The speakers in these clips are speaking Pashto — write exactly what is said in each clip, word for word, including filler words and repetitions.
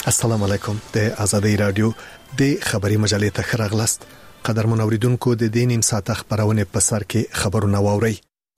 السلام علیکم. د آزادۍ رادیو د خبري مجلې ته خراغلاست. قدرمن اوریدونکو د دې نیم ساعت خبرونه په سر کې خبرونه واوري.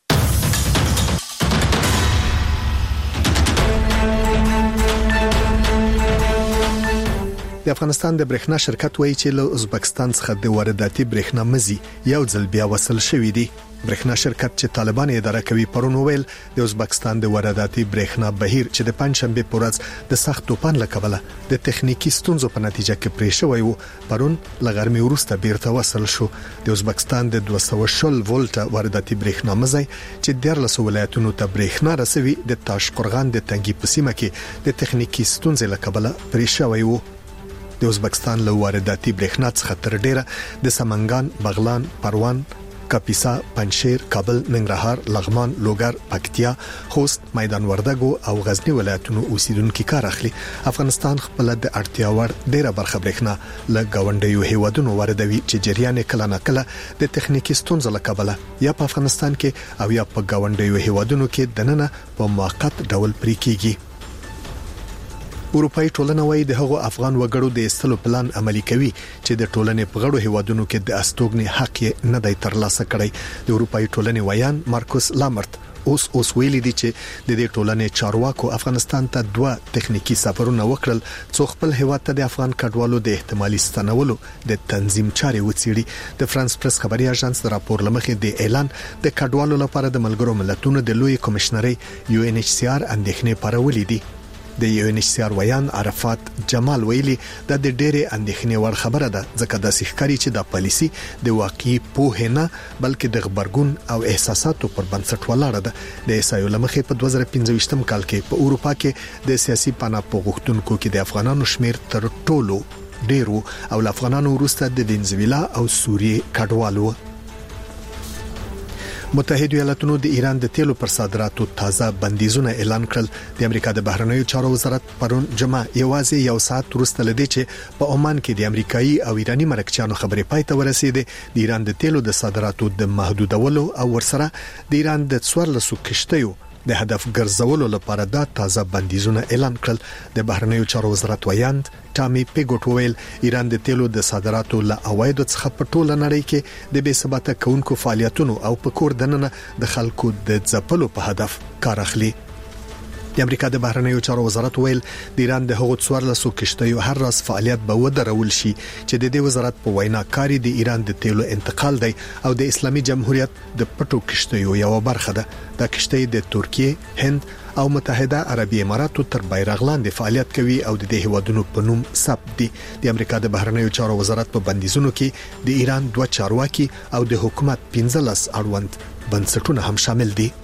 د افغانستان د برېښنا شرکت وایي چې له ازبکستان څخه د وارداتي برېښنا مزي یو ځل بیا وصل شوې دي. برېښنا شرکت چې طالبان اداره کوي پرون ویل د ازبکستان د وارداتي برېښنا بهیر چې د پنځشنبه په ورځ د سخت توپان لکبله د تخنیکی ستونزو په نتیجه کې پرې شوی وو، پرون لغرمې وروسته بیرته وصل شو. د ازبکستان د دوه سوه شل ولټه وارداتي برېښنا مزي چې د لس ولایتونو ته برېښنا رسوي د تاشقرغان د تنګي په سیمه کې د تخنیکی ستونزې لکبله پرې شوی وو. د ازبکستان له وارداتي برېښنا څخه تر ډیره د سمنګان، بغلان، پروان، کاپیسا، پنجشیر، کابل، ننګرهار، لغمان، لوګر، پکتیا، خوست، میدان وردګو او غزنی ولایتونو اوسیدونکو کار اخلي. افغانستان خپل د اړتیا وړ ډیره برخه برېښنا له گاونډیو هیوادونو واردوي چې جریان کله نه کله د تخنیکی ستونزو لکبله یا په افغانستان کې او یا په گاونډیو هیوادونو کې دننه په موقت ډول پرې کیږي. اروپאי ټولنه وايي د هغو افغان وګړو د استلو پلان عملي کوي چې د ټولنې په غړو هیوادونو کې د استوګنې حق یې نه دی ترلاسه کړی. د اروپאי ټولنې ویان مارکوس لامرت اوس اوس ویلي دي چې د دې ټولنې چارواکو افغانستان ته دوه تخنیکی سفرونه وکړل څو خپل هیواد ته د افغان کډوالو د احتمالي ستنولو د تنظیم چارې وڅېړي. د فرانس پریس خبري اژانس د راپور لمخې د اعلان د کډوالو لپاره د ملګرو ملتونو د لوی کمشنري یو ان ایچ سی آر اندېښنې پارولې دي. د یو ان ایچ سی آر ویان عرفات جمال ویلي دا د ډېرې اندېښنې وړ خبره ده ځکه د سیخکاری چې د پالیسي د واقعي پوهه نه بلکې د خبرګون او احساساتو پر بنسټ ولاړه ده. د اسایو لمخې په دوه زره پنځه کال کې په اروپا کې د سیاسي پناه غوښتونکو کې د افغانانو شمیر تر ټولو ډیرو او د افغانانو وروسته د وینزویلا او سوریې کډوالو. متحده ایالاتونو د ایران د تیلو پر صادراتو تازه بندیزونه اعلان کړل. د امریکا د بهرنیو چارو وزارت پرون جمعه یوازې یو ساعت وروسته لدی چې په عمان کې د امریکایي او ایرانی مرکچیانو خبرې پای ته ورسېده. د ایران د تیلو د صادراتو د محدودولو او ورسره د ایران د څوارلسو کشتیو د هدف ګرځولو لپاره دا تازه بندیزونه اعلان کړل. د بهرنیو چارو وزارت ویاند ټامي پیګوټ ویل ایران د تیلو د صادراتو له عوایدو څخه په ټوله نړۍ کې د بې ثباته کونکو فعالیتونو او په کور دننه د خلکو د ځپلو په هدف کار اخلي. د امریکا د بهرنیو چارو وزارت ویل د ایران د هغو څوارلسو کشتیو هر راز فعالیت به ودرول شي چې د دې وزارت په وینا کاری د ایران د تیلو انتقال دی او د اسلامي جمهوریت د پټو کشتیو یو برخه ده. دا کشتۍ د ترکیه، هند او متحده عربی اماراتو تر بیرغ لاندې فعالیت کوي او د دې هیوادونو په نوم ثبت دي. د امریکا د بهرنیو چارو وزارت په بندیزونو کې د ایران دوه چارواکي او د حکومت پنځلس اړوند بنسټونه هم شامل دي.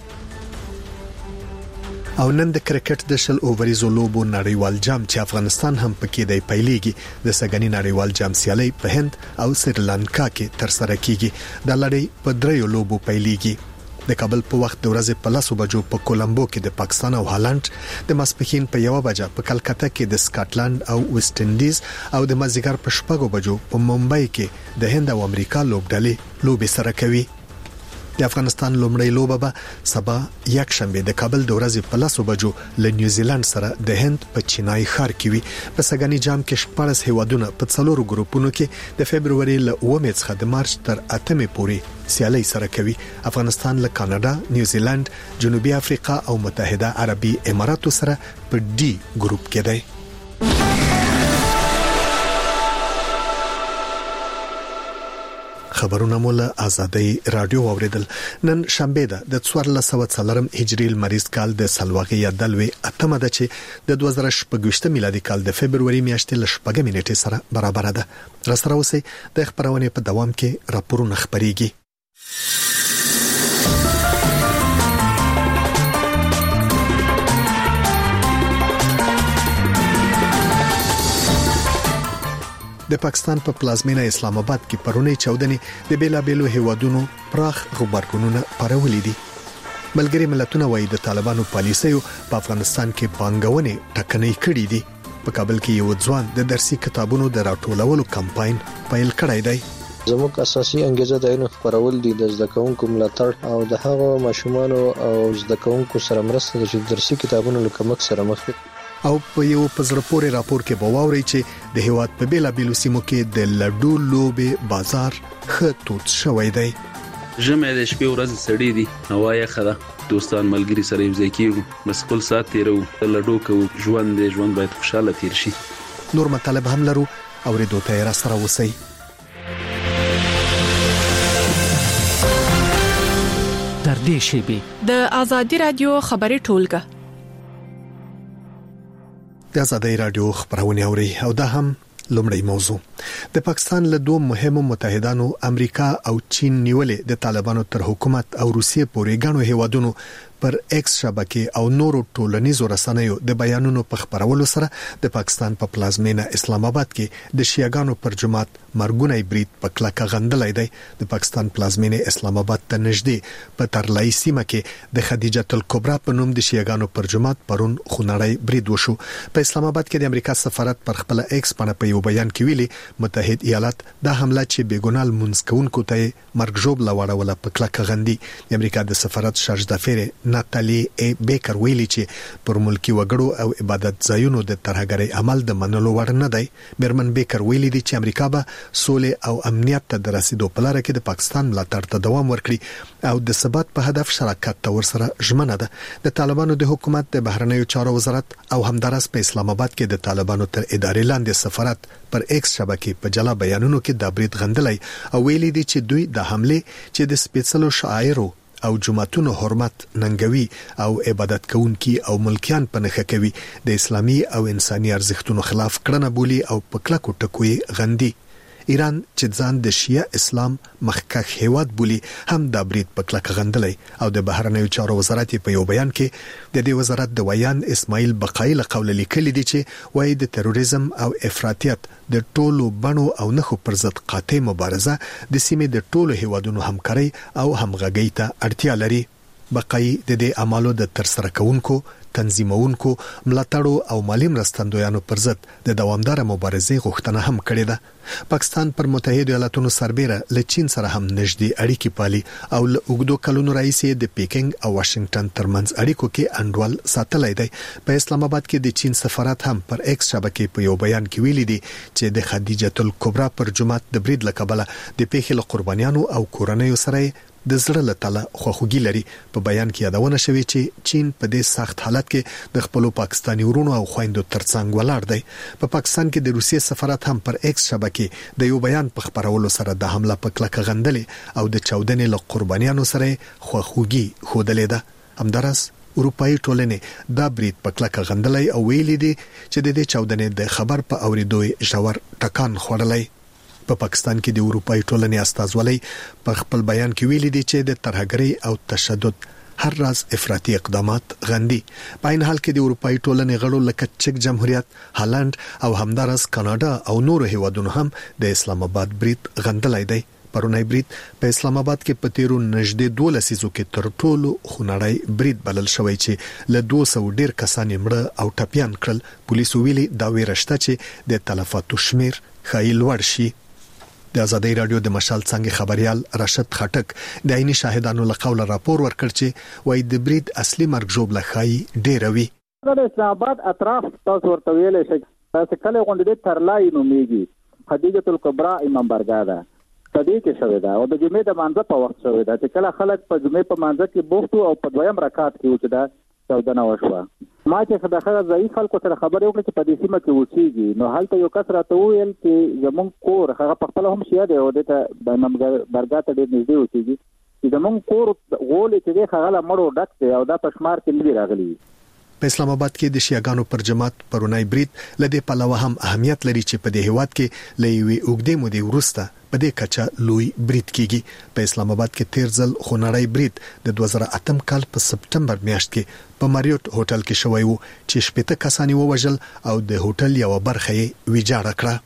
او نن د کرکټ د شل اووريزو لوبو نړیوال جام چې افغانستان هم پکې دی پیلېږي. د سګنی نړیوال جام سیالي په هند او سریلانکا کې تر سره کیږي. د لړۍ په دریو لوبو پیلېږي. د کابل په وخت د ورځې په لسو بجو په کولمبو کې د پاکستان او هالند، د ماسپښین په یو بجه په کلکته کې د سکاټلند او ویسټ انډیز او د مازیګر په شپږو بجو په ممبئی کې د هند او امریکا لوبډلې لوبې سره کوي. د افغانستان لومړی لوبه به سبا یک شنبه د کابل د ورځې په لسو بجو له نیوزیلند سره د هند په چینای ښار کې وي. په سګنی جام کې شپږ هیوادونه په څلورو ګروپونو کې د فبرवरी له اوومې څخه د مارچ تر اتمې پورې سیالي سره کوي. افغانستان له کاناډا، نیوزیلند، جنوبي افریقا او متحده عربي اماراتو سره په ډي ګروپ کې دی. خبرونه مولا آزادۍ رادیو اوریدل. نن شنبه ده د څوارلس سوه څلورم هجري لمریز کال د سلواغې یا دلوي اتمه ده چې د دوه زره شپږ میلادي کال د فبرवरी میاشتې ل شپږمې نیټې سره برابر ده. را سره اوسئ د خبرونه په دوام کې راپورونه خبريږي. د پاکستان په پلازمینه اسلام آباد کې پرونی چودنې د بیلابیلو هیوادونو پراخ خبرګونونه پرولې دي. ملګری ملتونه وايي د طالبانو پالیسیو په افغانستان کې پانګونې ټکنۍ کړې دي. په کابل کې یو ځوان د درسي کتابونو د راټولولو کمپاین پیل کړی دی. زموږ اساسي انګیزه د علم خپرول دي، د زده کوونکو ملاتړ او د هغو ماشومانو او زده کوونکو سره مرسته چې درسي کتابونو له کمښت سره مخ دي. او په یو پزړه پورې راپور کې بواوري چې د هیواد په بیلا بیلو سیمو کې د لډو لوبې بازار خطوط شوی دی. ژمه د شپې ورځ سړې دي، هوا یې خده، دوستان ملګری سره یو ځای کېږو، بس خپل سات تیرو، لډو کو ژوند دی، ژوند باید خوشاله تیر شي. نور مطالب هم لرو او ریډو ته را سره وسی. در دې شیبه د آزادي رادیو خبري ټولګه د آزادي رادیو خبرونه اوري او دا هم لومړی موضوع. د پاکستان له دوه مهمو متحدانو امریکا او چین نیولې د طالبانو تر حکومت او روسیې پورې غنو هیوادونو پر ایکس شبکې او نورو ټولنیزو رسنیو د بیانونو په خبرولو سره د پاکستان په پلازمینه اسلام آباد کې د شیعاګانو پر جماعت مرګونی برید په کلکه غندلای دی. د پاکستان پلازمینه اسلام آباد ته نږدې په ترلای سیمه کې د خدیجه الکبرا په نوم د شیعاګانو پر جماعت پرون خونړی برید وشو. په اسلام آباد کې د امریکا سفارت پر خپل ایکس باندې په یو بیان کې ویلي متحد ایالات د حمله چې بیګونال منځکونکو ته مرګ ژوب لوړوله په کلکه غندي. د امریکا د سفارت شارج دافیر ناتالی ای بیکر ویلي چې پر ملکی وګړو او عبادت ځایونو د ترهګرۍ عمل د منلو وړ نه دی. میرمن بیکر ویلي دي چې امریکا به سولې او امنیت ته د رسیدو په لار کې د پاکستان ملاتړ ته دوام ورکړي او د ثبات په هدف شراکت ته ورسره ژمنه ده. د طالبانو د حکومت د بهرنیو چارو وزارت او همدارس په اسلام آباد کې د طالبانو تر ادارې لاندې سفارت پر ایکس شبکې په جلا بیانونو کې د برید غندلای او ویلي دي چې دوی د حمله چې د سپیڅلو شاعرو او جماعتونو حرمت ننګوي او عبادت کوونکي او ملکیان په نخښه کوي د اسلامي او انساني ارزښتونو خلاف کړنه بولي او په کلکو ټکوي غندي. ایران چې ځان د شیعه اسلام مخکښ هیواد بولي هم د برید په کلکه غندلای او د بهرنیو چارو وزارت په یو بیان کې د دې وزارت د ویان اسماعیل بقای له قول لیکلي دي چې وایي د تروریزم او افراطیت د ټولو بڼو او نخو پر ضد قاطع مبارزه د سیمې د ټولو هیوادونو همکاري او همغږي ته اړتیا لري. بقای د دې اعمالو د ترسره کوونکو، تنظیمونکو، ملاتړو او مالی مرستندویانو پر ضد د دوامدار مبارزې غوښتنه هم کړې ده. پاکستان پر متحده ایالاتونو سربېره له چین سره هم نږدې اړیکې پالي او له اوږدو کلونو راهیسې د پیکینګ او واشنگټن ترمنځ اړیکو کې انډول ساتلای دی. په اسلام آباد کې د چین سفارت هم پر ایکس شبکې په یو بیان کې ویلي دي چې د خدیجه الکبرا پر جماعت د برید لکبله د پیښې له قربانیانو او کورنیو سره د زړه له تله خوښوږي لري. په بیان کې یادونه شوې چې چین په دې سخت حالت کې د خپل پاکستاني ورونو او خويندو ترڅنګ ولاړ دی. په پاکستان کې د روسیې سفارت هم پر ایکس شبکې د یو بیان په خبرولو سره د حمله په کلکه غندلې او د چاودنې له قربانیانو سره خوښوږي خودلې ده. همدارس اروپאי ټولنې دا برید په کلکه غندلې او ویلي دي چې د دې چاودنې د خبر په اوریدو ژور ټکان خوړلې. په پاکستان کې د اروپאי ټولنې استازولۍ په خپل بیان کې ویلي دي چې د ترهګرۍ او تشدد هر راز افراطي اقدامات غندي. په این حال کې د اروپאי ټولنې غړو لکه چک جمهوریت، هالند او همدارس کاناډا او نورو هیوادونو هم د اسلام آباد برید غندلای دی. پرونی برید په اسلام آباد کې په تیرو نږدې دوه لسیزو کې تر ټولو خونړی برید بلل شوی چې له دوه سوه ډیر کسان مړه او ټپيان کړل. پولیسو ویلي دا ویرشته چې د تلفاتو شمیر ښایي لوړ شي. د آزادي رادیو د مشال څنګه خبريال راشد خټک د عیني شاهدانو له قوله راپور ورکړ چې وای د برید اصلي مرګ جوړ لخای ډیر وی. د اسلام آباد اطراف تاسو ورته ویلې شي تاسو کله غونډې ترلای نومېږي خدیجه الکبرا امام برګا ده تدې کې شوې ده او د جمعې د مانځه په وخت شوې ده چې کله خلک په جمعې په مانځه کې بوختو او په دویم رکعت کې وچ ده چودنه وشوه. ما چې خدای ضعیف خلکو سره خبرې وکړې چې په دې سیمه کې وچیږي نو هلته یو کس راته وویل چې زمونږ کور هغه په خپل هم شیعه دی او دته د امام برګا ته ډېر نږدې وچیږي چې زمونږ کور غولې چې دی هغه له مړو ډک دی او دا په شمار کې نه دی راغلی. په اسلام آباد کې د شیعاګانو پر جماعت پرونی برید لدې پلوه هم اهمیت لري چې په دې هیواد کې لوي اوګدې مودې ورسته په دې کچه لوی برید کیږي. په اسلام آباد کې تیر ځل خونړی برید د دوه زره اتم کال په سپټمبر میاشت کې په ماریوټ هوټل کې شوی وو چې شپږ کسان ووژل او د هوټل یو برخه یې ویجاړه کړه.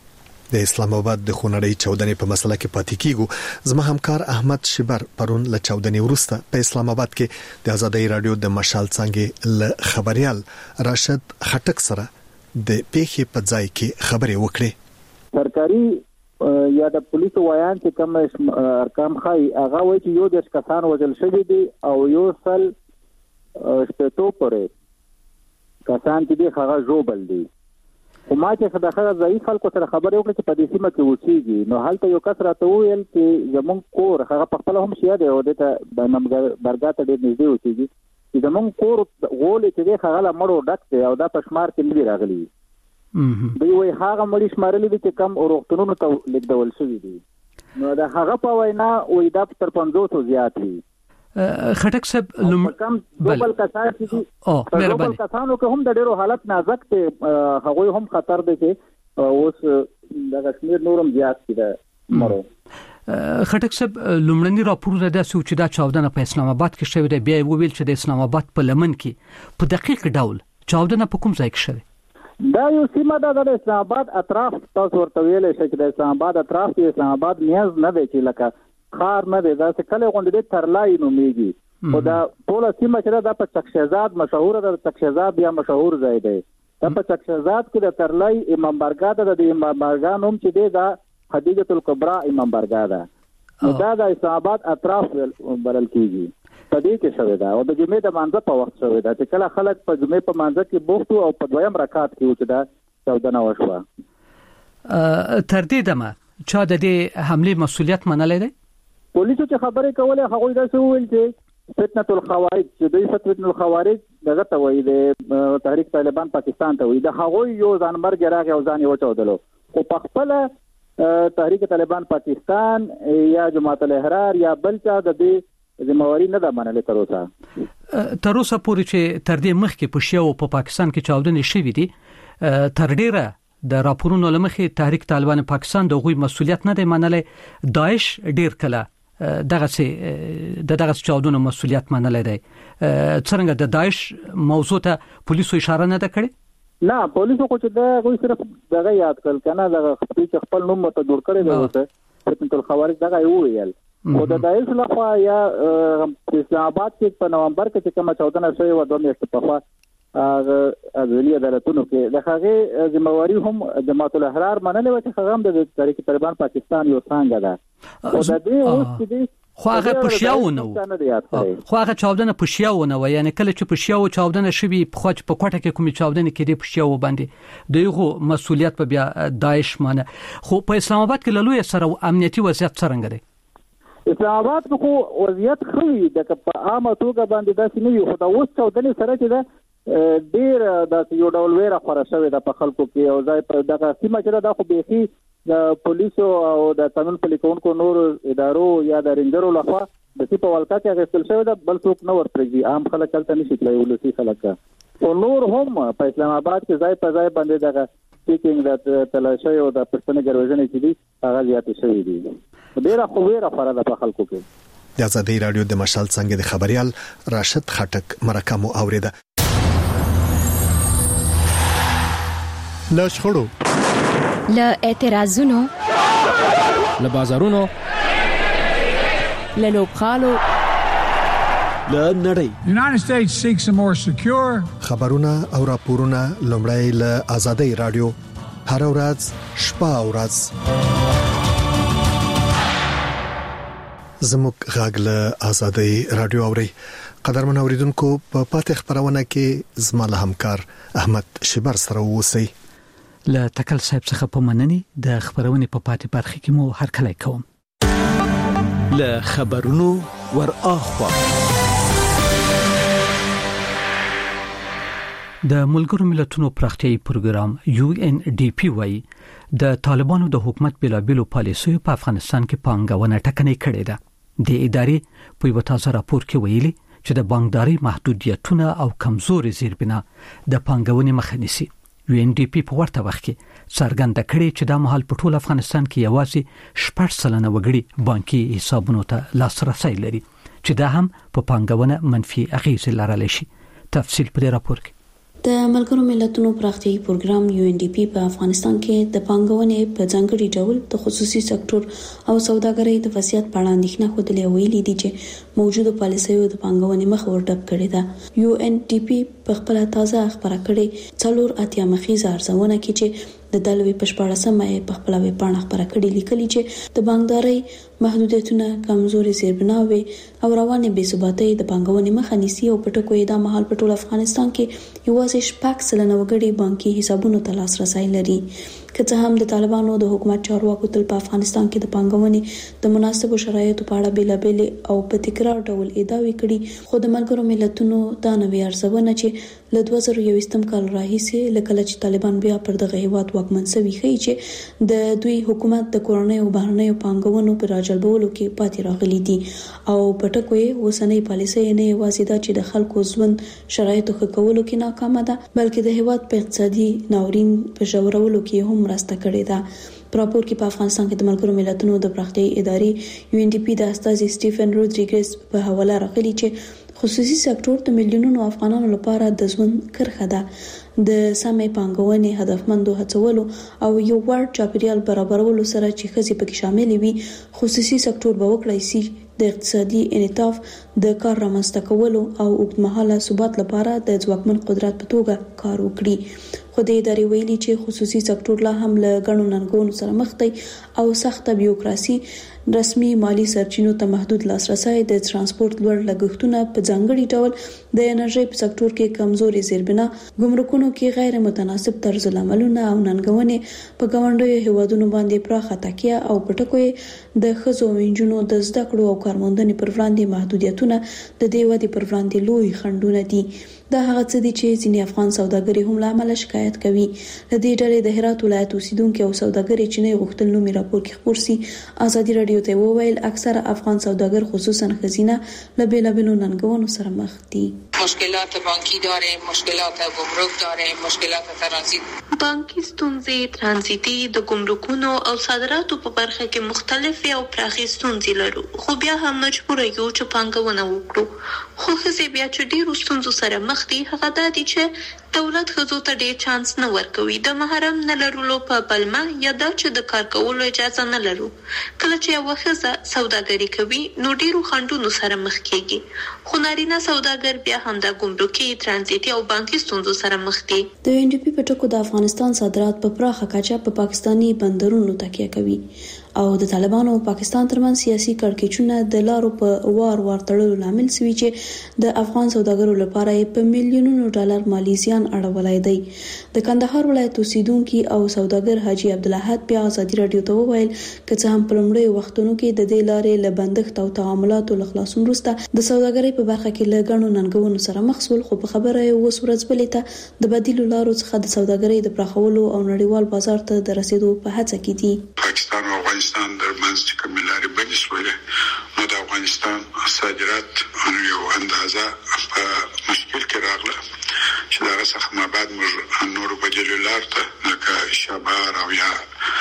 د اسلام آباد د خونړی چاودنې په مسله کې پاتې کیږو. زما همکار احمد شبر پرون له چاودنې وروسته په اسلام آباد کې د آزادي رادیو د مشال څنګه له خبريال راشد خټک سره د پیښې په ځای کې خبرې وکړې. سرکاري یا د پولیسو ویان چې کوم ارقام خای هغه وایي چې یو د کسان وژل شوی دي او یو سل شپږ پورې کسان چې دی هغه جوبل دي. خو ما چې د هغه ضعیف خلکو سره خبرې وکړې چې په دې سیمه کې اوسېږي، نو هلته یو کس راته وویل چې زموږ کور هغه په خپله هم شیعه دی او دې ته د درګاه ته ډېر نږدې اوسېږي، چې زموږ کور غولې چې دی هغه له مړو ډک دی او دا په شمار کې نه دي راغلي. دوی وایي هغه مړي شمارلي دي چې کم روغتونونو ته لېږدول شوي دي. نو د هغه په وینا وایي دا تر پنځوسو زیات وي. خټک صاحب لوم کم دوبل کسان چې او مهرباني کسانو که هم د ډېرو حالت نازک دی، هغوی هم خطر دی چې اوس د کشمیر نورم زیات دي د مړو. خټک صاحب لومړنی راپور را داسې و چې دا چاودنه په اسلام آباد کې شوې ده، بیا یې وویل چې د اسلام آباد په لمن کې په دقیق ډول چاودنه په کوم ځای کې شوې؟ دا یو سیمه ده د اسلام آباد اطراف، تاسو ورته ویلی شئ چې د اسلام آباد اطراف کې اسلام آباد نیاز نه دی چې لکه خار نه دی، داسې کلی غوندې دی ترلای نومیږي. خو دا ټوله سیمه چې ده دا په چکشهزاد مشهوره ده، چکشهزاد بیا مشهور ځای دی. دا په چکشهزاد کې د ترلای امام بارګاه ده، د امام بارګاه نوم چې دی دا خدیجة الکبرا امام بارګاه ده. نو دا د اسلام آباد اطراف بلل کېږي. په دې کې شوې ده او د جمعې د مانځه په وخت شوې ده چې کله خلک په جمعې په مانځه کې بوخت او په دویم رکعت کې و چې دا چاودنه وشوه. تر دې دمه چا د دې حملې مسؤلیت منلی دی؟ پولیسو چې خبرې کولې هغوی داسې وویل چې فتنة الخوارج چې دوی فتنة الخوارج دغه ته وایي د تحریک طالبان پاکستان ته وایي، د هغوی یو ځانمرګی راغی او ځان یې وچاودلو. خو په خپله تحریک طالبان پاکستان یا جماعت الاحرار یا بل چا د دې ذمہواری نه ده منلې تر اوسه. تر اوسه پورې چې تر دې مخکې په شیعو په پاکستان کې چاودنې شوې دي، تر ډیره د راپورونو له مخې تحریک طالبان پاکستان د هغوی مسؤلیت نه دی منلی. داعش ډیر کله دغه د دغه چاودنو مسؤلیت منلی دی. څنګه د داعش موضوع ته پولیسو اشاره نه ده کړې؟ نه، پولیسو خو چې دا غوي صرف دغه یاد کړل کنه، دغه خپل خپل نوم ته جوړ کړی دی اوسه فتنة الخوارج دغه یو ویل. خو د داعش لخوا یا اسلام آباد کې په نومبر کې چې کومه چاودنه شوې وه دوه میاشتې پخوا هغه عدلي عدالتونو کې د هغې ذمہواري هم جماعت الاحرار منلې وه چې هغه هم د تحریک طالبان پاکستان یو څانګه ده. خو د دې اوس چې دی خو هغه په شیعو نه و، خو هغه چاودنه په شیعو نه و، یعنی کله چې په شیعو چاودنه شوي په خو په کوټه کې کومې چاودنې کېدې په شیعو باندې دغه مسؤلیت په بیا داعش مانه. خو په اسلام آباد کې له لوی سره امنیتي وضعیت څرنګه دی؟ اسلام آباد خو وضعیت ښه وي، د په عامه توګه باندې داسې نه وي، خو د اوس چاودنې سره چې ده ډېر داسې یو ډول ویره خوره شوې ده په خلکو کې. او ځای په دغه سیمه چې ده دا خو بیخي د پولیسو او د قانون پلي کوونکو نورو ادارو یا د رینجرو لخوا د سي په ولکه کې اخیستل شوې ده، بل څوک نه ورپرېږدي، عام خلک هلته نشي تللی، ولسي خلک. او نور هم په اسلام آباد کې ځای په ځای باندې دغه چیکینګ د تلاشۍ او د پښتنې ګروژنې چې دي هغه زیاتې شوي دي. ډیره خو ویره خوره ده په خلکو کې. د ازادي رادیو د مشال څنګه د خبريال راشد خټک مرکه مو اوریده. لا شخړو، لا اعتراضونو، لا بازارونو، لا لوبخالو، لا نړۍ. United States seeks a more secure. خبرونه او راپورونه لومړی له ازادي رادیو هر ورځ شپه او ورځ زموږ غږ له ازادي رادیو اوري. قدرمن اوریدونکو په پاتې خبرونه کې زموږ همکار احمد شبر سره ووسی. له تکل صاحب څخه په مننې د خبرونه په پاتې برخه کې مو هر کله کوم. له خبرونو ور اخوا د ملګرو ملتونو پراختیايي پروګرام یو ان ډي پی وايي د طالبانو د حکومت بلابلو پالیسیو په افغانستان کې پانګونه ټکنۍ کړې ده. د ادارې په یو تازه راپور کې ویلي چې د بانکداري محدودیتونه او کمزوري زیربنا د پانګونې مخه نیسي. یو ان ډي پی په ورته وخت کې څرګنده کړې چې د مهال په ټول افغانستان کې یوازې شپږ سلنه وګړي بانکي حسابونو ته لاسرسي لري چې دا هم په پانګونه منفي اغیز لرلی شي. تفصیل په راپور کې. د ملګرو ملتونو پراختیايي پروګرام یو ان ډي پی په افغانستان کې د پانګونې په ځانګړي ډول د خصوصي سکتور او سوداګرۍ د وضعیت په اړه اندېښنه خوده ویلي دي چې موجوده پالیسیو د پانګونې مخ ورډب کړې ده. یو ان ډي پی په خپل تازه خبره کړې څلور اتیا مخیزه ارزونه کې چې د دلوي پښپاړسمه په خپل ویب پاڼه خبره کړې لیکلي چې د بانکداري محدودیتونه کمزوري زیربناوي او روانه بې ثباتۍ د پانګونې مخه نیسي او په ټکو د مهال په ټول افغانستان کې یوازې شپږ سلنه وګړي بانکي حسابونو ته لاسرسي لري. که څه هم د طالبانو د حکومت چارواکو تل په افغانستان کې د پانګونې د مناسبو شرایطو په اړه بیلابېل او په تکرار ډول ادعاوې کړي، خو د ملګرو ملتونو دا نوې ارزونه چې له دوه زره یوویشتم کال راهیسې لکه چې طالبان بیا پر دغه هیواد واکمن شوي ښیي چې د دوی حکومت د کورنۍ او بهرنیو پانګونو پر راجلبولو کې پاتې راغلي دي او په ټکو یې اوسنۍ پالیسي نه یوازې دا چې د خلکو ژوند شرایطو ښه کولو کې ناکامه ده، بلکې د هیواد په اقتصادي ناورین په ژورولو کې هم مرسته کړې ده. په راپور کې په افغانستان کې د ملګرو ملتونو د پراختیایي ادارې یو ان ډي پی د استازي سټیفن روډریګز په حواله راغلي چې خصوصي سکتور د میلیونونو افغانانو لپاره د ژوند کرښه ده. د سمې پانګونې، هدفمندو هڅولو او یو وړ چاپیریال برابرولو سره چې ښځې پکې شامل وي، خصوصي سکتور به وکړای شي د اقتصادي انعطاف، د کار رامنځته کولو او اوږدمهاله ثبات لپاره د ځواکمن قدرت په توګه کار وکړي. خو د ادارې ویلي چې خصوصي سکتور لا هم له ګڼو ننګونو سره مخ دی او سخته بیوروکراسي، رسمي مالی سرچینو ته محدود لاسرسي، د ترانسپورت لوړ لګښتونه، په ځانګړي ډول د انرژي په سکتور کې کمزوري زیربنا، ګمرکونو کې غیر متناسب طرز العملونه او ننګونې، په ګاونډیو هیوادونو باندې پراخه تکیه او په ټکو د ښځو او نجونو د زده کړو او کارموندنې پر وړاندې محدودیتونه د دې ودې پر وړاندې لوی خنډونه دي. دا هغه څه دي چې ځینې افغان سوداګري هم له امله شکایت کوي. د دې ډلې د هرات ولایت اوسیدونکو او سوداګري چې نه غوښتل نومي راپور کې خبر سي، ازادي رادیو ته وویل اکثره افغان سوداګر خصوصا خزینه له بیلابیلو ننګونو سره مخ دي. مشکلات بانکی داریم، مشکلات گمرک داریم، مشکلات ترانزیت. بانکی ستونزې، ترانزیتي، د ګمرکونو او صادراتو په برخه کې مختلفې او پراخې ستونزې لرو، خو بیا هم مجبور یو چې پانګونه وکړو. خو ښځې بیا چې ډېرو ستونزو سره مخ دي، هغه دا دي چې دولت ښځو ته ډېر چانس نه ورکوي، د محرم نه لرلو په پلمه یا دا چې د کار کولو اجازه نه لرو. کله چې یوه ښځه سوداګري کوي نو ډېرو خنډونو سره مخ کېږي، خو نارینه سوداګر بیا هم د ګمرکي، ترانزیتي او بانکي ستونزو سره مخ دي. د یو ان ډي پی په ټکو د افغانستان صادرات په پراخه کچه په پاکستاني بندرونو تکیه کوي او د طالبانو او پاکستان ترمنځ سیاسي کړکېچونه د لارو په وار وار تړلو لامل شوي چې د افغان سوداګرو لپاره په میلیونونو ډالر مالی زیان اړولی دی. د کندهار ولایت اوسیدونکي او سوداګر حاجی عبدالاحد بیا ازادي رادیو ته وویل که څه هم په لومړیو وختونو کې د دې لارې له بندښت او تعاملاتو له خلاصون وروسته د سوداګرۍ په برخه کې له ګڼو ننګونو سره مخ شول، خو په خبره یې اوس ورځ بلې ته د بدیلو لارو څخه د سوداګرۍ د پراخولو او نړیوال بازار ته د رسیدو په هڅه کې دي. پاکستان او افغانستان ترمنځ چې کومې لارې بندې شولې، نو د افغانستان صادرات یو اندازه په مشکل کې راغله چې دا څخه ما بعد موږ نورو بدیلو لار ته لکه شبار او یا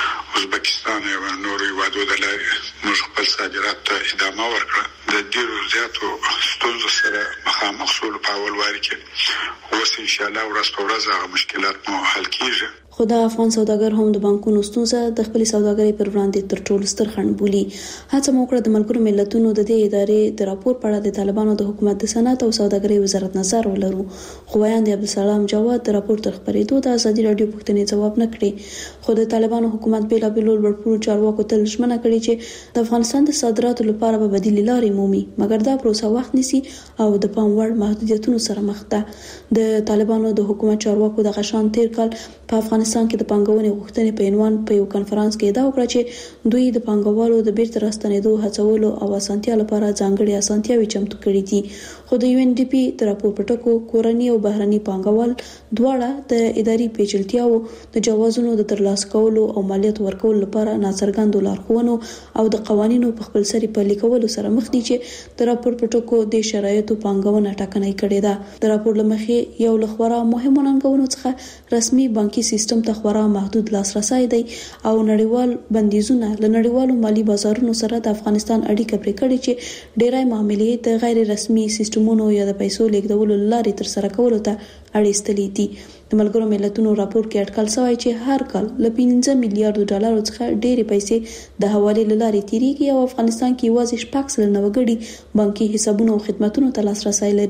ازبکستان او نورو هیوادو د لارې موږ خپل صادرات ته ادامه ورکړه. د ډیرو زیاتو ستونزو سره مخامخ شول په اول وار کې، اوس ان شاء الله ورځ په ورځ هغه مشکلات مو حل کیږي. خو د افغان سوداګر هم د بانکونو ستونزه د خپل سوداګرۍ پر وړاندې تر ټولو ستر خنډ بولي. هڅه مو کړې د ملګرو ملتونو د دې ادارې د راپور په اړه د طالبانو د حکومت د صنعت او سوداګرۍ وزارت نظر ولرو، خو ویاند عبدالسلام جواد د راپور تر خبرېدو د ازادي رادیو پوښتنې ځواب نه کړي. خو د طالبانو حکومت بیلابیلو لوړپوړو چارواکو تل ژمنه کړې چې د افغانستان د صادراتو لپاره به بدیلې لارې مومي، مګر دا پروسه وخت نیسي او د پام وړ محدودیتونو سره مخ ده. د طالبانو د حکومت چارواکو د غشان تیر کال په افغانستان کې د پانګونې غوښتنې په عنوان په یو کنفرانس کې دا وکړه چې دوی د پانګوالو د بیرته راستنېدو هڅولو او اسانتیا لپاره ځانګړي اسانتیاوې چمتو کړې دي. خو د یو ان ډي پی د راپور په ټکو کورني او بهرني پانګوال دواړه د اداري پیچلتیاو، د جوازونو د ترلاسه کولو او مالیات ورکولو لپاره ناڅرګندو لارښوونو او د قوانینو په خپل سری پلي کولو سره مخ دي چې د راپور په ټکو د شرایطو پانګونه ټاکنه کړې ده. د راپور لمخې یو لخوا مهمو ننګونو څخه رسمي بانکي سیستم ته خورا محدود لاسرسي دی او نړیوال بندیزونه له نړیوالو مالی بازارونو سره د افغانستان اړیکه پرې کړې چې ډېرای معاملې د غیر رسمي سیستمونو یا د پیسو لیږدولو لارې تر سره کولو ته اړیستلې دي. د ملګرو ملتونو راپور کې اټکل شوی چې هر کال له پنځه میلیارډ ډالرو څخه ډېرې پیسې د حوالې له لارې تیریږي او افغانستان کې یوازې شپږ سلنه وګړي بانکي حسابونو او خدماتونو ته لاسرسي لري.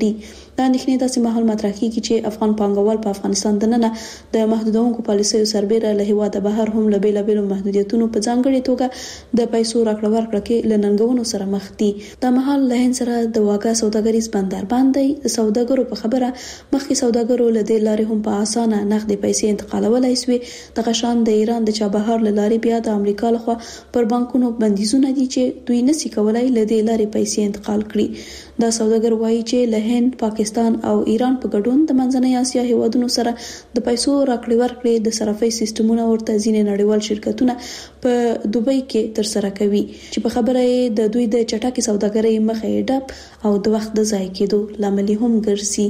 دا اندېښنې داسې مهال مطرح کیږي چې افغان پانګوال په افغانستان دننه د محدودونکو پالیسیو سربېره له هیواده بهر هم له بیلابېلو محدودیتونو په ځانګړي توګه د پیسو راکړه ورکړه کې له ننګونو سره مخ دي. دا مهال له هند سره د واګه سوداګریز بندر باندې د سوداګرو په خبره مخکې سوداګرو له دې لارې هم په اسانه نقد پیسې انتقالولای شوي. د غشان د ایران د چابهار له لارې بیا د امریکا لخوا پر بانکونو بندیزونه دي چې دوی نسي کولای له دې لارې پیسې انتقال کړي. دا سوداګر وایي چې له هند، پاکستان او ایران په ګډون د منځنۍ اسیا هیوادونو سره د پیسو راکړې ورکړې د صرافۍ سیستمونه ورته ځینې نړیوال شرکتونه په دوبۍ کې تر سره کوي چې په خبره یې د دوی د چټکې سوداګرۍ مخه یې ډب او د وخت د ضایع کېدو لامل هم ګرځي.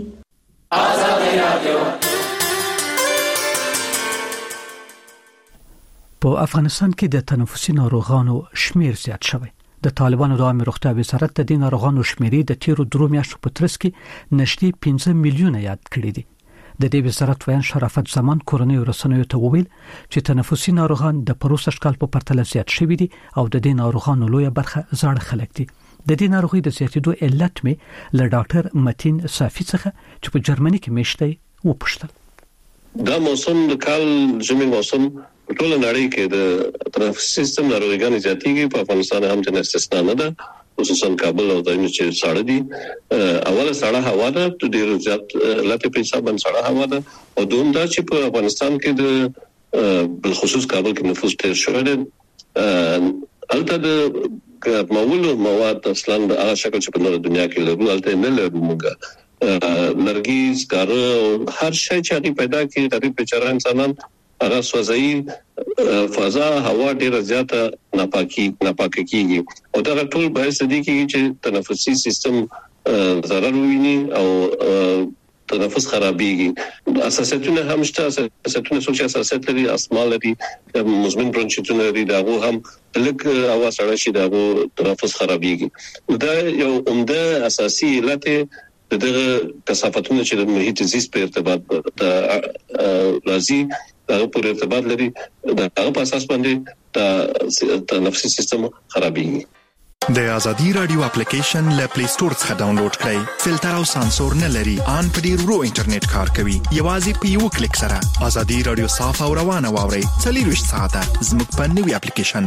په افغانستان کې د تنفسي ناروغانو شمیر زیات شوی. د طالبانو د عامه روغتیا وزارت د دې ناروغانو شمیرې د تیرو درو میاشتو په ترڅ کې نږدې پنځه میلیونه یاد کړي دي. د دې وزارت ویان شرافت زمان کورنۍ رسنیو ته وویل چې تنفسي ناروغان د پروسه شکل په پرتله زیات شوي دي او د دې ناروغانو لویه برخه زاړه خلک دي. د دې ناروغي د زیاتېدو علت مې له ډاکټر متین صافي څخه چې په جرمني کې میشته وپوښتل. دا موسم د کال ژمي موسم په ټول نړۍ کې د تنفسي سیستم ناروغیان زیاتېږي. په افغانستان هم د استثنا نه ده، خصوصا کابل او دایمي چې ساړه دي. اوله ساړه هوا ده، ډېر زیات لته په حساب باندې ساړه هوا ده او دوم دا چې په افغانستان کې د بل خصوص کابل کې نفوس ډېر شوی دی. البته د معمول مواد اصلا د هغه شکل چې په نړۍ دنیا کې لرو البته نه لرو موږ لرګي سکاره هر شی چې هغه پیدا کړي د بیچاره انسانان هغه سوځي فضا هوا ډیره زیاته ناپاکي ناپاکي کیږي او دا ټول باعث دي چې تنفسي سیستم ضرر ویني او تنفس خرابيږي. اساساتونه هم شته، اساساتونه څو اساسات لري، اسما لري، مزمن برونشیتونه لري، داغه هم لک هوا سره شي داغه تنفس خرابيږي. دا یو عمده اساسي علت دغه کثافتونه چې د محیط زیست په ارتباط د راځي هغه پر ارتباط لري، دا هغه په اساس باندې د تنفسي سیستم خرابيږي. د ازادي رادیو اپلیکیشن له پلی سٹور څخه ډاونلوډ کړئ. فلټر او سانسور نه لري، ان په ډیر ورو انټرنیټ کار کوي. یوازې په یو کلیک سره ازادي رادیو صاف او روانه واورئ. څلور ساعته زموږ په نوې اپلیکیشن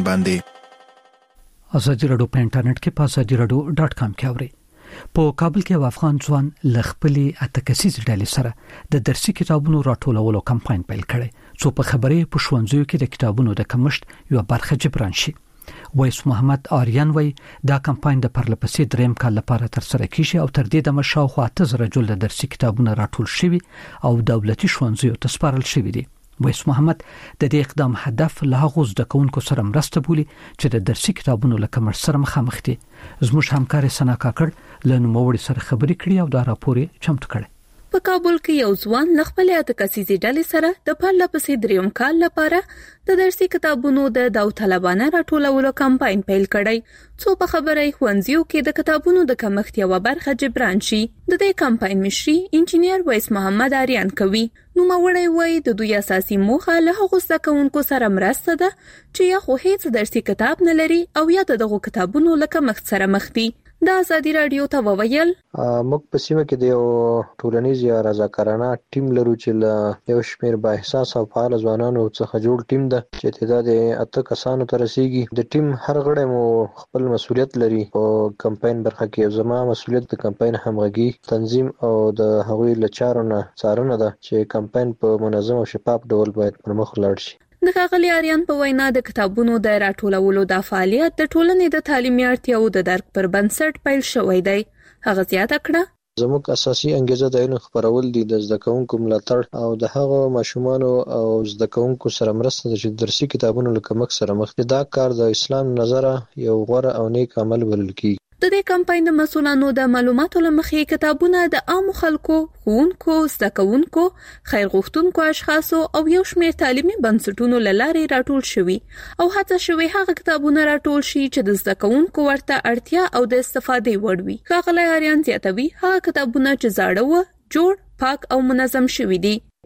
باندې. ازادي رادیو په انټرنیټ کې په ازادي رادیو ډاټ کام کې اورئ. په کابل کې افغان ځوان لخپلې اتکسیز ډلې سره د درسي کتابونو راټولولو کمپاین پیل کړي څو په خبرې په ښوونځیو کې د کتابونو د کمښت یو برخه جبران شي. وایس محمد آریان وای دا کمپاین د پرلپسې دریم کال لپاره تر سره کیږي او تر دې د مشاوخوا اته زره جوړ درسي کتابونه راټول شوي او دولتي ښوونځیو ته سپارل شوي دي. وایس محمد د دې اقدام هدف له هغو زده کوونکو سره مرسته بولي چې د درسي کتابونو له کمښت سره مخامخ دي. زموږ همکار سنا کاکړ له نوموړي سره خبرې کړې او دا راپور چمتو کړی. په کابل کې یو ځوان لخپلې اتکسیزي ډلې سره د پرلپسې دریم کال لپاره د درسي کتابونو د داوطلبانه راټولولو کمپاین پیل کړی څو په خبرې ښوونځیو کې د کتابونو د کمښت یو برخه جبران شي. د دې کمپاین مشري انجینیر وایس محمد آریان کوي. نو موري وای د دوی اساسي موخه له هغو زده کوونکو سره مرسته ده چې یا خو هیڅ درسي کتاب نه لري او یا دغه کتابونو له کمښت سره مخ دي. د ازادي رادیو ته وویل موږ په سیمه کې د یو ټولنیز یا رضاکارانه ټیم لرو چې له یو شمېر با احساس او فعال ځوانانو څخه جوړ ټیم ده چې تعداد اته کسانو ته رسیږي. د ټیم هر غړی مو خپل مسولیت لري او کمپاین برخه کې زما مسولیت د کمپاین همغږي، تنظیم او د هغوی له چارو نه څارنه ده چې کمپاین په منظم او شفاف ډول باید پرمخ لاړ شي. د ښاغلي آریان په وینا د کتابونو د راټولولو د فعالیت د ټولنې د تعلیمي اړتیاو د درک پر بنسټ پیل شوی دی. هغه زیاته کړه زموږ اساسي انګیزه د علم خپرول دي، د زده کوونکو ملاتړ او د هغو ماشومانو او زده کوونکو سره مرسته ده چې درسي کتابونو له کمښت سره مخ دي. دا کار د اسلام نظره یو غوره او نیک عمل بلل کیږي. د دې کمپاین د مسؤلانو د معلوماتو لمخې کتابونه د عام خلکو، ښوونکو، زده کوونکو، خیر غوښتونکو اشخاصو او یو شمېر تعلیمي بنسټونو له لارې راټول شوي او هڅه شوې هغه کتابونه راټول شي چې د زده کوونکو ورته اړتیا او د استفادې وړ وي. ښاغلی آریان زیاتوي هغه کتابونه چې زاړه و، جوړ، پاک او منظم شوي دي.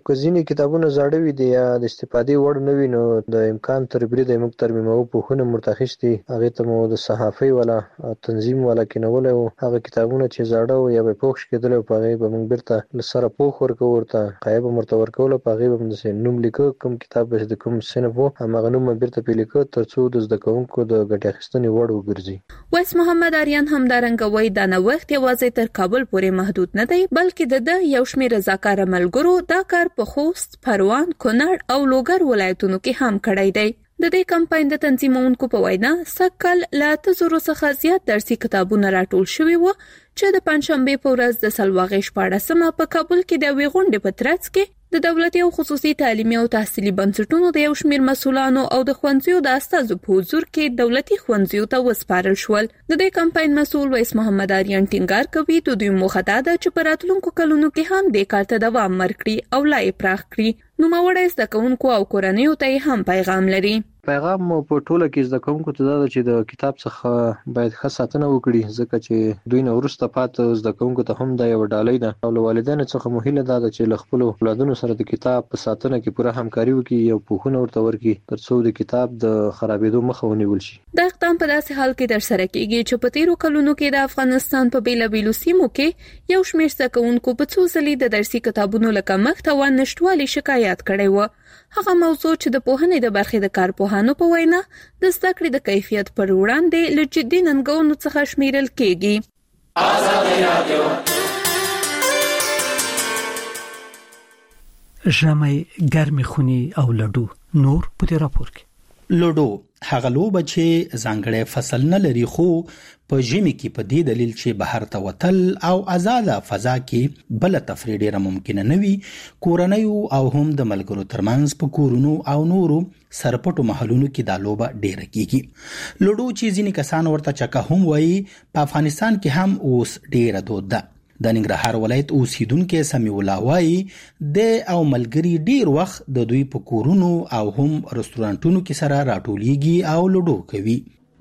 کزینی کتابونه زاړه وي دي یا د استفادې وړ نه وي نو د امکان تر برید موږ ترمیمو په خونه مرتخص دي هغه ته مو د صحافي ولا تنظیم ولا کینول او هغه کتابونه چې زاړه او یا به پوښ کېدل په هغه به موږ بیرته لسره پوښ ورکو ورته قایب مرتور کول په هغه به د نوم لیکو کوم کتاب به د کوم سنه وو هغه نوم بیرته پیلیکو ترڅو د زده کوونکو د ګټه اخیستنې وړ وګرځي. ویس محمد آریان همدارنګه وایي دا نه وخت یوازې تر کابل پورې محدود نه دی بلکې د یو شمېر رضاکار ملګرو دا کار په خوست، پروان، کونړ او لوګر ولایتونو کې هم کړی دی. د دې کمپاین د تنظیمونکو په وینا سکل لا تزورو څخه زیات درسي کتابونه راټول شوي وو چې د پنځشنبه په ورځ د سلواغې شپاړسمه په کابل کې د وی غونډې په ترڅ کې د دولتي او خصوصي تعلیمي او تحصیلي بنسټونو د یو شمېر مسؤلانو او د ښوونځیو د استادو په حضور کې دولتي ښوونځیو ته وسپارل شول. د دې کمپاین مسؤل ویس محمد آریان ټینګار کوي د دوی موخه دا ده چې په راتلونکو کلونو کې هم د کار ته دوام ورکړي او لا یې پراخ کړي. نوموړی زده کوونکو او کورنیو ته هم پیغام لري. پیغام مو په ټوله کې زده کوونکو ته دا چې د کتاب څخه باید ښه ساتنه وکړي ځکه چې دوی نه وروسته پاتې زده کوونکو ته هم دا یو ډالۍ ده او له والدینو څخه مو هیله ده چې له خپل اولادونو سره د کتاب په ساتنه کې پوره همکاري وکړي او پوښتنه ورته ورکړي ترڅو د کتاب د خرابېدو مخه ونیول شي. دا اقدام په داسې حال کې ترسره کیږي چې په تیرو کلونو کې د افغانستان په بیلابیلو سیمو کې یو شمېر زده کوونکو په څو ځلې د درسي کتابونو له کمښت او نشټوالي شکایت کړی و. هغه موضوع چې د پوهنې د برخې د کارپوهانو په وینا د زده کړې د کیفیت پر وړاندې له جدي ننګونو څخه شمیرل کېږي. آزادي رادیو ژمي ګرمي خوني او لډو نور په دې راپور کې. لډو هغه لوبه چې ځانګړی فصل نه لري خو په ژمي کې په دې دلیل چې بهر ته وتل او آزاده فضا کې بل تفریح ډیره ممکنه نه وي کورنۍ او هم د ملګرو ترمنځ په کورونو او نورو سرپټو محلونو کې دا لوبه ډیره کیږي. لډو چې ځینې کسان ورته چکه هم وایي په افغانستان کې هم اوس ډیره دود ده. د ننګرهار ولایت اوسیدونکو سمیع الله وایي د او ملګری ډیر وخت د دوی په کورونو او هم رستورانټونو کې سره راټولېږي او لډو کوي.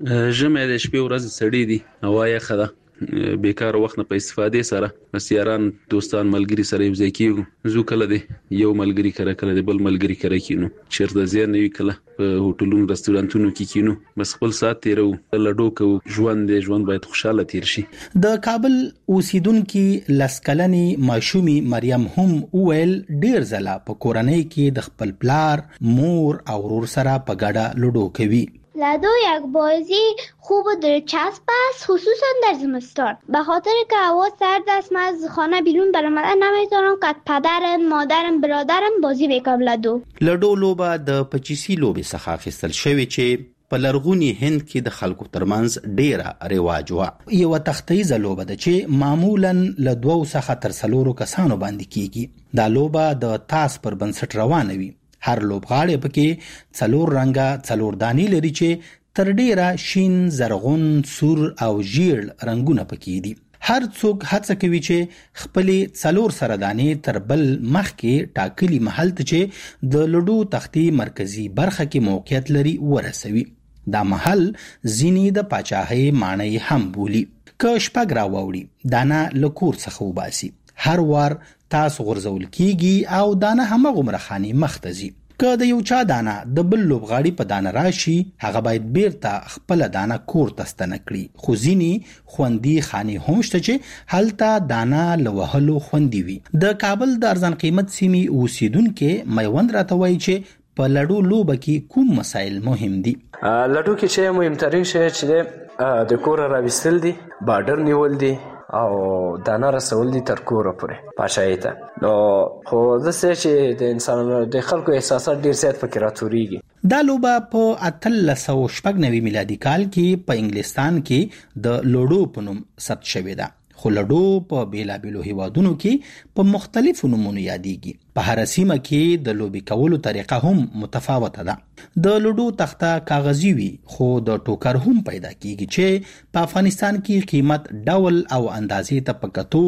ژمي د شپې ورځ سړې دي هوا یې خده بیکار وخت نه په استفادې سره مسیاران دوستان ملګری سره یو ځای کیږو زو کله دی یو ملګری کړه کړه دی بل ملګری کړه کینو چیرته ځین نه کله په هوټلونو رستورانټونو کې کینو بس خپل سات تیرو لډو کو ژوند دی ژوند باید خوشاله تیر شي. د کابل اوسیدونکو لسکلنی ماشومی مریم هم اویل ډیر زله په کورنۍ کې د خپل پلار مور او ورور سره په ګډه لډو کوي. لادو یک بازی خوب و دلچسب است خصوصا در زمستان به خاطر که هوا سرد است من از خانه بیرون برآمدن نمیتونم که پدرم مادرم برادرم بازی وکړم. لادو لډو لوبه د پچیسی لوبې څخه اخیستل شوی چې په لرغوني هند کې د خلکو ترمنځ ډیره رواج و. یو تختیزه لوبه ده چې معمولا له دوو څخه تر څلورو کسانو باندې کیږي. دا لوبه د تاس پر بنسټ روانه وي. هر لوبغاړی پکې څلور رنګه څلور دانی لري چې تر ډیره شین زرغون سور او ژیړ رنگونه پکې دي. هر څوک هڅه کوي چې خپل څلور سره دانې تر بل مخ کې ټاکلي محل ته چې د لډو تختي مرکزی برخه کې موقعیت لري ورسوي. دا محل ځینې د پاچاهۍ معنی هم بولی. که شپږ راوړي دانا لکور څخه وباسي هر وار تاسو غرزول کیږي او دانه هم غمرخانی مختزي. که د یو چا دانه د بل لوبغاړي په دانه راشي هغه باید بیرته خپل دانه کور ته ستنه کړي. خو ځینې خوندي خاني هم شته چې هلته دانه لوهلو خوندي وي. د کابل د ارزان قیمت سیمې اوسیدونکو میوند راته وایي چې په لډو لوبه کې کوم مسایل مهم دي. لډو کې چې مهمترین شی چې د کور راوستل دي بارډر نیول دي او دانه رسول دي تر کوره پورې پاشای ته. نو خو زه چې د انسانانو د خلکو احساسات ډیر زیات پکې راټوریږي. دا لوبه په اتلس سوه شپږ نوي میلادي کال کې په انګلستان کې د لوډو په نوم ثبت شوې ده. خو لډو په بیلابیلو هیوادونو کې په مختلفو نومونو یادېږي. په هر سیمه کې د لوبي کولو طریقه هم متفاوته ده. د لډو تخته کاغذي وي خو د ټوکر هم پیدا کیږي چې په افغانستان کې قیمت ډول او اندازې ته پکتو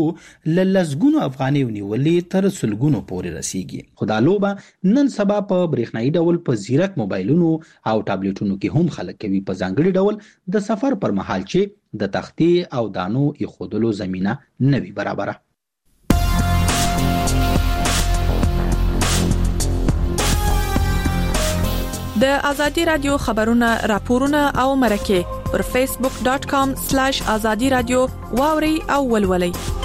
لزګونو افغاني ونیولې تر سلګونو پورې رسیږي. خو دا لوبه نن سبا په برېښنايي ډول په زیرک موبایلونو او ټابلیټونو کې هم خلک کوي په ځانګړي ډول د سفر پر مهال چې د تختی او دانو ایښودلو زمينه نوي برابره. د ازادي رادیو خبرونه راپورونه او مرکه پر فیسبوک ډاٹ کام سلیش ازادي رادیو واوري او ولولئ.